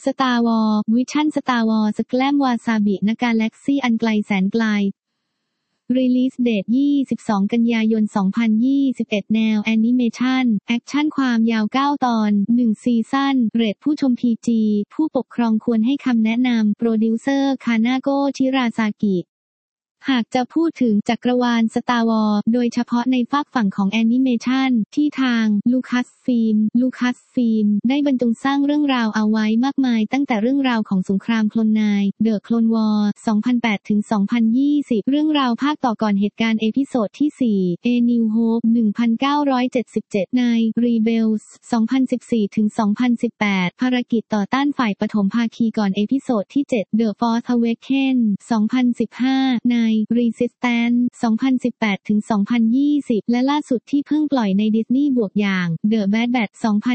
Star Wars Vision Star Wars สแกลมวาซาบิณกาแล็กซี่อันไกลแสนไกล Release Date 22 กันยายน 2021 แนวแอนิเมชันแอคชั่นความยาว 9 ตอน 1 ซีซั่นเรทผู้ชม PG ผู้ปกครองควรให้คำแนะนำโปรดิวเซอร์คานาโกะ ชิราซากิหากจะพูดถึงจักรวาล Star Wars โดยเฉพาะในฝากฝั่งของแอนิเมชันที่ทางลูคัสฟิล์มได้บรรจงสร้างเรื่องราวเอาไว้มากมายตั้งแต่เรื่องราวของสงครามโคลนไนน์ The Clone War 2008 ถึง 2020 เรื่องราวภาคต่อก่อนเหตุการณ์เอพิโซดที่ 4 A New Hope 1977 ใน Rebels 2014 ถึง 2018 ภารกิจต่อต้านฝ่ายปฐมภาคีก่อนเอพิโซดที่ 7 The Force Awakens 2015 ใน Resistance 2018 ถึง 2020 และล่าสุดที่เพิ่งปล่อยในดิสนีย์บวกอย่าง The Bad Batch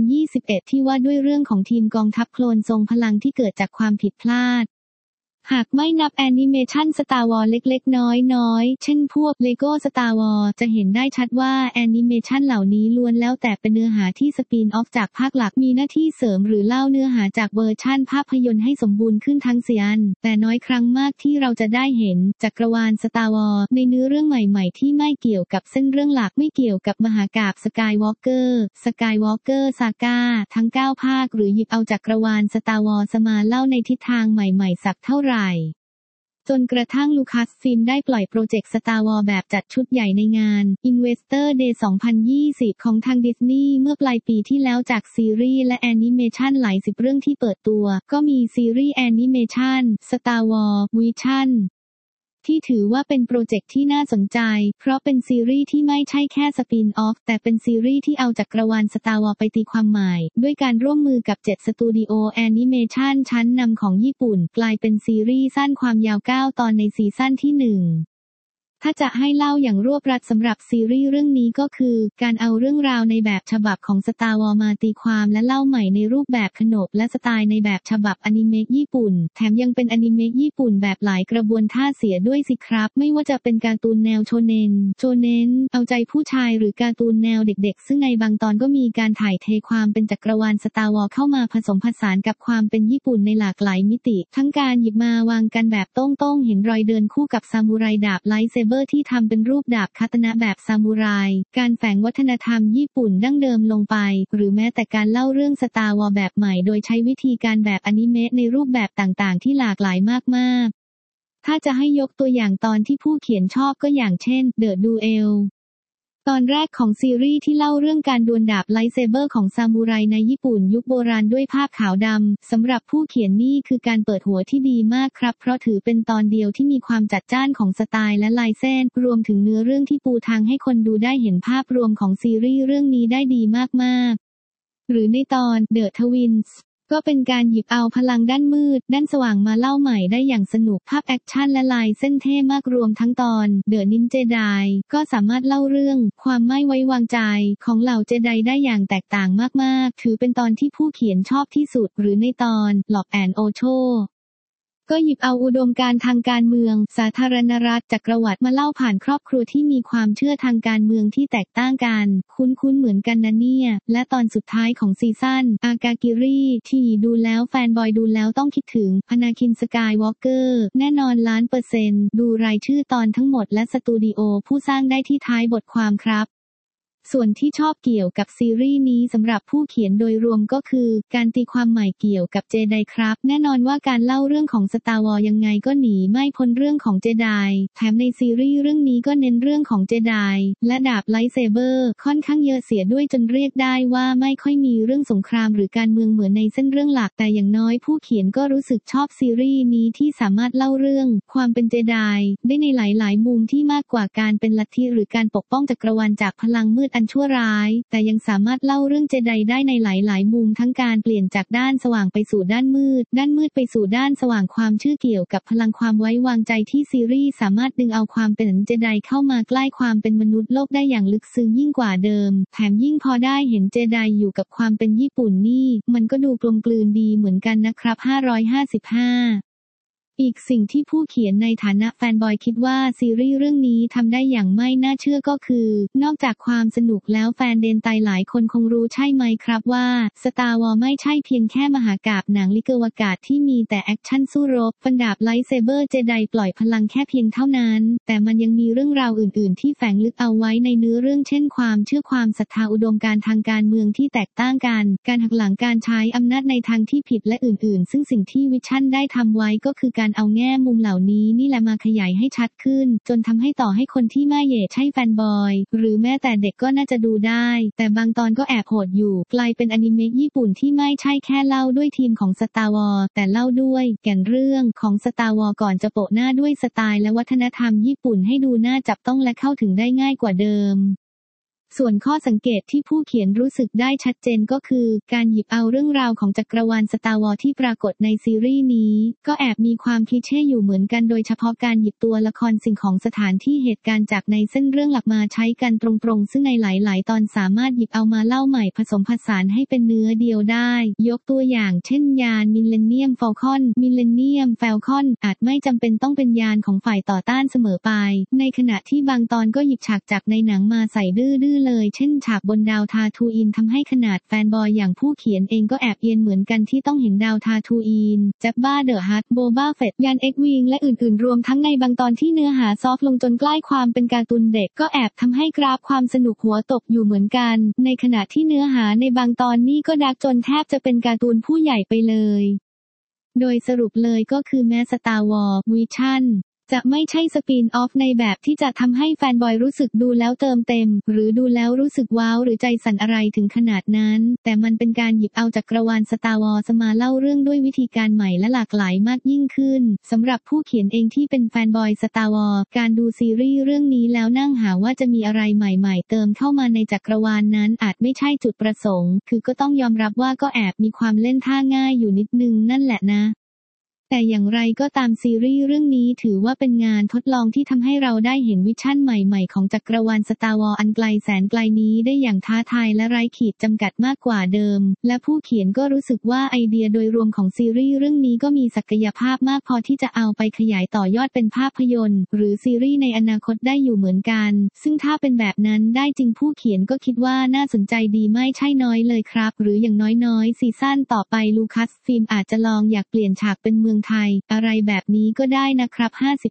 2021 ที่ว่าด้วยเรื่องของทีมกองทัพโคลนทรงพลังที่เกิดจากความผิดพลาดหากไม่นับแอนิเมชัน Star Wars เล็กๆน้อยๆเช่นพวก Lego Star Wars จะเห็นได้ชัดว่าแอนิเมชันเหล่านี้ล้วนแล้วแต่เป็นเนื้อหาที่สปินออฟจากภาคหลักมีหน้าที่เสริมหรือเล่าเนื้อหาจากเวอร์ชั่นภาพยนตร์ให้สมบูรณ์ขึ้นทั้งเสียนแต่น้อยครั้งมากที่เราจะได้เห็นจักรวาล Star Wars ในเนื้อเรื่องใหม่ๆที่ไม่เกี่ยวกับเส้นเรื่องหลักไม่เกี่ยวกับมหากาพย์สกายวอล์กเกอร์ซาก้าทั้ง9ภาคหรือหยิบเอาจักรวาล Star Wars มาเล่าในทิศทางใหม่ๆสักเท่าไหร่จนกระทั่งลูคัสฟิล์มได้ปล่อยโปรเจกต์ Star Wars แบบจัดชุดใหญ่ในงาน Investor Day 2020 ของทางดิสนีย์เมื่อปลายปีที่แล้วจากซีรีส์และแอนิเมชันหลายสิบเรื่องที่เปิดตัวก็มีซีรีส์แอนิเมชัน Star Wars Vision ที่ถือว่าเป็นโปรเจกต์ที่น่าสนใจเพราะเป็นซีรีส์ที่ไม่ใช่แค่สปินออฟแต่เป็นซีรีส์ที่เอาจักรวาล Star Wars ไปตีความใหม่ด้วยการร่วมมือกับ7สตูดิโอแอนิเมชันชั้นนำของญี่ปุ่นกลายเป็นซีรีส์สั้นความยาว 9 ตอนในซีซั่นที่ 1ถ้าจะให้เล่าอย่างรวบรัดสำหรับซีรีส์เรื่องนี้ก็คือการเอาเรื่องราวในแบบฉบับของ Star Wars มาตีความและเล่าใหม่ในรูปแบบขนบและสไตล์ในแบบฉบับอนิเมะญี่ปุ่นแถมยังเป็นอนิเมะญี่ปุ่นแบบหลายกระบวนท่าเสียด้วยสิครับไม่ว่าจะเป็นการ์ตูนแนวโชเน็นเอาใจผู้ชายหรือการ์ตูนแนวเด็กๆซึ่งในบางตอนก็มีการถ่ายเทความเป็นจักรวาล Star Wars เข้ามาผสมผสานกับความเป็นญี่ปุ่นในหลากหลายมิติทั้งการหยิบมาวางกันแบบโต้งๆเห็นรอยเดินคู่กับซามูไรดาบไลท์เซเบอร์ที่ทำเป็นรูปดาบคาตนะแบบซามูไรการแฝงวัฒนธรรมญี่ปุ่นดั้งเดิมลงไปหรือแม้แต่การเล่าเรื่อง Star Wars แบบใหม่โดยใช้วิธีการแบบอนิเมะในรูปแบบต่างๆที่หลากหลายมากๆถ้าจะให้ยกตัวอย่างตอนที่ผู้เขียนชอบก็อย่างเช่น The Duelตอนแรกของซีรีส์ที่เล่าเรื่องการดวลดาบไลท์เซเบอร์ของซามูไรในญี่ปุ่นยุคโบราณด้วยภาพขาวดำสำหรับผู้เขียนนี่คือการเปิดหัวที่ดีมากครับเพราะถือเป็นตอนเดียวที่มีความจัดจ้านของสไตล์และลายเส้นรวมถึงเนื้อเรื่องที่ปูทางให้คนดูได้เห็นภาพรวมของซีรีส์เรื่องนี้ได้ดีมากๆหรือในตอน The Twinsก็เป็นการหยิบเอาพลังด้านมืดด้านสว่างมาเล่าใหม่ได้อย่างสนุกภาพแอคชั่นและลายเส้นเท่มากรวมทั้งตอน The Ninja Jedi ก็สามารถเล่าเรื่องความไม่ไว้วางใจของเหล่าเจไดได้อย่างแตกต่างมากๆถือเป็นตอนที่ผู้เขียนชอบที่สุดหรือในตอน Lock and Ochoก็หยิบเอาอุดมการณ์ทางการเมืองสาธารณรัฐจักรวรรดิมาเล่าผ่านครอบครัวที่มีความเชื่อทางการเมืองที่แตกต่างกันคุ้นๆเหมือนกันนะเนี่ยและตอนสุดท้ายของซีซั่นอากากิริที่ดูแล้วแฟนบอยดูแล้วต้องคิดถึงอนาคินสกายวอล์กเกอร์แน่นอน1,000,000%ดูรายชื่อตอนทั้งหมดและสตูดิโอผู้สร้างได้ที่ท้ายบทความครับส่วนที่ชอบเกี่ยวกับซีรีส์นี้สำหรับผู้เขียนโดยรวมก็คือการตีความใหม่เกี่ยวกับเจไดครับแน่นอนว่าการเล่าเรื่องของ Star Wars ยังไงก็หนีไม่พ้นเรื่องของเจไดแถมในซีรีส์เรื่องนี้ก็เน้นเรื่องของเจไดและดาบไลท์เซเบอร์ค่อนข้างเยอะเสียด้วยจนเรียกได้ว่าไม่ค่อยมีเรื่องสงครามหรือการเมืองเหมือนในเส้นเรื่องหลักแต่อย่างน้อยผู้เขียนก็รู้สึกชอบซีรีส์นี้ที่สามารถเล่าเรื่องความเป็นเจไดได้ในหลายๆมุมที่มากกว่าการเป็นลัทธิหรือการปกป้องจักรวาลจากพลังมืดอันชั่วร้ายแต่ยังสามารถเล่าเรื่องเจไดได้ในหลายๆมุมทั้งการเปลี่ยนจากด้านสว่างไปสู่ด้านมืดไปสู่ด้านสว่างความเชื่อเกี่ยวกับพลังความไว้วางใจที่ซีรีส์สามารถดึงเอาความเป็นเจไดเข้ามาใกล้ความเป็นมนุษย์โลกได้อย่างลึกซึ้งยิ่งกว่าเดิมแถมยิ่งพอได้เห็นเจไดอยู่กับความเป็นญี่ปุ่นนี่มันก็ดูกลมกลืนดีเหมือนกันนะครับ555 อีกสิ่งที่ผู้เขียนในฐานะแฟนบอยคิดว่าซีรีส์เรื่องนี้ทำได้อย่างไม่น่าเชื่อก็คือนอกจากความสนุกแล้วแฟนเดนไตหลายคนคงรู้ใช่ไหมครับว่า Star Wars ไม่ใช่เพียงแค่มหากาพย์หนังลิเกอวกาศที่มีแต่แอคชั่นสู้รบฟันดาบไลท์เซเบอร์เจไดปล่อยพลังแค่เพียงเท่านั้นแต่มันยังมีเรื่องราวอื่นๆที่แฝงลึกเอาไว้ในเนื้อเรื่องเช่นความเชื่อความศรัทธาอุดมการณ์ทางการเมืองที่แตกต่างกันการหักหลังการใช้อำนาจในทางที่ผิดและอื่นๆซึ่งสิ่งที่วิชั่นได้ทำไว้ก็คือการเอาแง่มุมเหล่านี้นี่แหละมาขยายให้ชัดขึ้นจนทำให้ต่อให้คนที่ไม่ใช่แฟนบอยหรือแม้แต่เด็กก็น่าจะดูได้แต่บางตอนก็แอบโหดอยู่กลายเป็นอนิเมะญี่ปุ่นที่ไม่ใช่แค่เล่าด้วยทีมของ Star Wars แต่เล่าด้วยแก่นเรื่องของ Star Wars ก่อนจะโปะหน้าด้วยสไตล์และวัฒนธรรมญี่ปุ่นให้ดูน่าจับต้องและเข้าถึงได้ง่ายกว่าเดิมส่วนข้อสังเกตที่ผู้เขียนรู้สึกได้ชัดเจนก็คือการหยิบเอาเรื่องราวของจักรวาล Star Wars ที่ปรากฏในซีรีส์นี้ก็แอบมีความคลีเช่อยู่เหมือนกันโดยเฉพาะการหยิบตัวละครสิ่งของสถานที่เหตุการณ์จากในเส้นเรื่องหลักมาใช้กันตรงๆซึ่งในหลายๆตอนสามารถหยิบเอามาเล่าใหม่ผสมผสานให้เป็นเนื้อเดียวได้ยกตัวอย่างเช่นยานมิลเลนเนียมฟอลคอนอาจไม่จำเป็นต้องเป็นยานของฝ่ายต่อต้านเสมอไปในขณะที่บางตอนก็หยิบฉากจากในหนังมาใส่ดื้อเลยเช่นฉากบนดาวทาทูอินทำให้ขนาดแฟนบอยอย่างผู้เขียนเองก็แอบเอียนเหมือนกันที่ต้องเห็นดาวทาทูอินแจ็บบ้าเดอะฮัทโบบ้าเฟตยานเอ็กวิงและอื่นๆรวมทั้งในบางตอนที่เนื้อหาซอฟต์ลงจนใกล้ความเป็นการ์ตูนเด็กก็แอบทำให้กราฟความสนุกหัวตกอยู่เหมือนกันในขณะที่เนื้อหาในบางตอนนี่ก็ดาร์กจนแทบจะเป็นการ์ตูนผู้ใหญ่ไปเลยโดยสรุปเลยก็คือแม้ Star Wars Visionจะไม่ใช่สปินออฟในแบบที่จะทำให้แฟนบอยรู้สึกดูแล้วเติมเต็มหรือดูแล้วรู้สึกว้าวหรือใจสั่นอะไรถึงขนาดนั้นแต่มันเป็นการหยิบเอาจักรวาล Star Wars มาเล่าเรื่องด้วยวิธีการใหม่และหลากหลายมากยิ่งขึ้นสำหรับผู้เขียนเองที่เป็นแฟนบอย Star Wars การดูซีรีส์เรื่องนี้แล้วนั่งหาว่าจะมีอะไรใหม่ๆเติมเข้ามาในจักรวาลนั้นอาจไม่ใช่จุดประสงค์คือก็ต้องยอมรับว่าก็แอบมีความเล่นท่าง่ายอยู่นิดนึงนั่นแหละนะแต่อย่างไรก็ตามซีรีส์เรื่องนี้ถือว่าเป็นงานทดลองที่ทำให้เราได้เห็นวิชั่นใหม่ๆของจักรวาล Star Wars อันไกลแสนไกลนี้ได้อย่างท้าทายและไร้ขีดจำกัดมากกว่าเดิมและผู้เขียนก็รู้สึกว่าไอเดียโดยรวมของซีรีส์เรื่องนี้ก็มีศักยภาพมากพอที่จะเอาไปขยายต่อยอดเป็นภาพยนตร์หรือซีรีส์ในอนาคตได้อยู่เหมือนกันซึ่งถ้าเป็นแบบนั้นได้จริงผู้เขียนก็คิดว่าน่าสนใจดีไม่ใช่น้อยเลยครับหรืออย่างน้อยๆซีซั่นต่อไปลูคัสฟิล์มอาจจะลองอยากเปลี่ยนฉากเป็นเมืองไทยอะไรแบบนี้ก็ได้นะครับ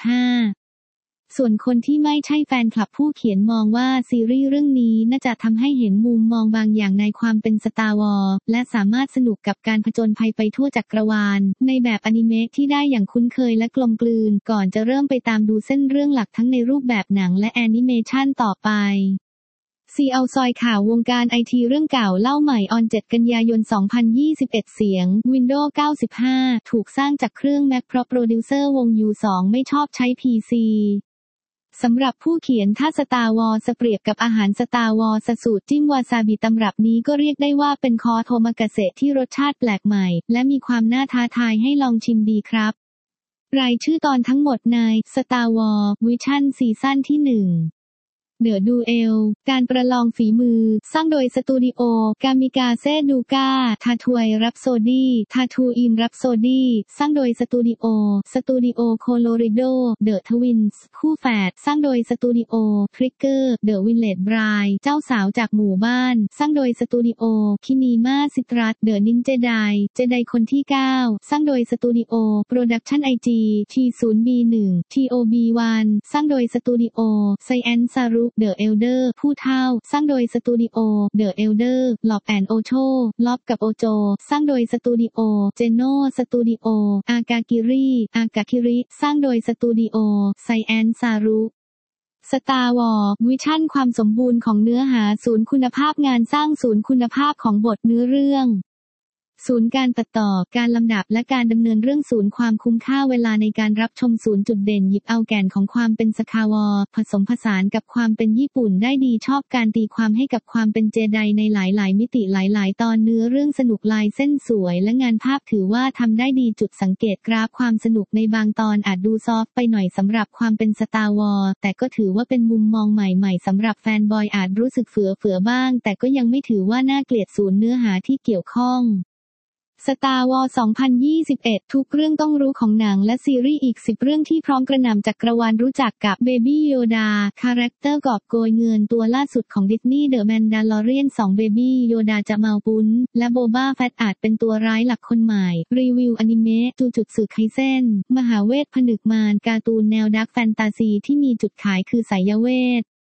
55ส่วนคนที่ไม่ใช่แฟนคลับผู้เขียนมองว่าซีรีส์เรื่องนี้น่าจะทำให้เห็นมุมมองบางอย่างในความเป็น Star Wars และสามารถสนุกกับการผจญภัยไปทั่วจักรวาลในแบบอนิเมะที่ได้อย่างคุ้นเคยและกลมกลืนก่อนจะเริ่มไปตามดูเส้นเรื่องหลักทั้งในรูปแบบหนังและแอนิเมชันต่อไปซีเอาซอยข่าววงการไอทีเรื่องเก่าเล่าใหม่ออน7 กันยายน 2021 เสียง Windows 95 ถูกสร้างจากเครื่อง Mac เพราะโปรดิวเซอร์วง U2 ไม่ชอบใช้ PC สำหรับผู้เขียนถ้า Star Wars เปรียบกับอาหาร Star Wars สูตรจิ้มวาซาบิตำรับนี้ก็เรียกได้ว่าเป็นคอโทมากาเสะที่รสชาติแปลกใหม่และมีความน่าท้าทายให้ลองชิมดีครับรายชื่อตอนทั้งหมดใน Star Wars Vision ซีซั่นที่ 1เดอะดูเอลการประลองฝีมือสร้างโดยสตูดิโอกามิกาเซดูกาทาทวยรับโซอินรับโซดีสร้างโดยสตูดิโอโคโลริโดเดอะทวินส์คู่แฝดสร้างโดยสตูดิโอทริกเกอร์เดอะวิลเลจบรายเจ้าสาวจากหมู่บ้านสร้างโดยสตูดิโอคินีมาซิตรัสเดอะนินเจไดคนที่9สร้างโดยสตูดิโอโปรดักชั่นIG T0B1 TOB1 สร้างโดยสตูดิโอไซแอนซารุเดอะเอลเดอร์ผู้เฒ่าสร้างโดยสตูดิโอเดอะเอลเดอร์ล็อบแอนโอโชล็อบกับโอโจสร้างโดยสตูดิโอเจโนสตูดิโออากาคิริสร้างโดยสตูดิโอไซแอนซารุStar Wars Vision ความสมบูรณ์ของเนื้อหาศูนย์คุณภาพงานสร้างศูนย์คุณภาพของบทเนื้อเรื่องศูนย์การตัดต่อการลำดับและการดำเนินเรื่องศูนย์ความคุ้มค่าเวลาในการรับชมศูนย์จุดเด่นหยิบเอาแก่นของความเป็นสคาวอร์ผสมผสานกับความเป็นญี่ปุ่นได้ดีชอบการตีความให้กับความเป็นเจไดในหลายๆมิติหลายๆตอนเนื้อเรื่องสนุกลายเส้นสวยและงานภาพถือว่าทำได้ดีจุดสังเกตกราฟความสนุกในบางตอนอาจดูซอฟต์ไปหน่อยสำหรับความเป็นสตาร์วอร์แต่ก็ถือว่าเป็นมุมมองใหม่ๆสำหรับแฟนบอยอาจรู้สึกเฟื่อบ้างแต่ก็ยังไม่ถือว่าน่าเกลียดศูนย์เนื้อหาที่เกี่ยวข้อง Star Wars 2021 ทุกเรื่องต้องรู้ของหนังและซีรีส์อีก10เรื่องที่พร้อมกระหน่ำจักรวาลรู้จักกับ Baby Yoda คาแรคเตอร์กอบโกยเงินตัวล่าสุดของดิสนีย์ The Mandalorian 2 Baby Yoda จะเมาปุ้นและ Boba Fett อาจเป็นตัวร้ายหลักคนใหม่รีวิวอนิเมะจูจุตสึไคเซ็นมหาเวทผนึกมารการ์ตูนแนวดาร์กแฟนตาซีที่มีจุดขายคือไสยเวท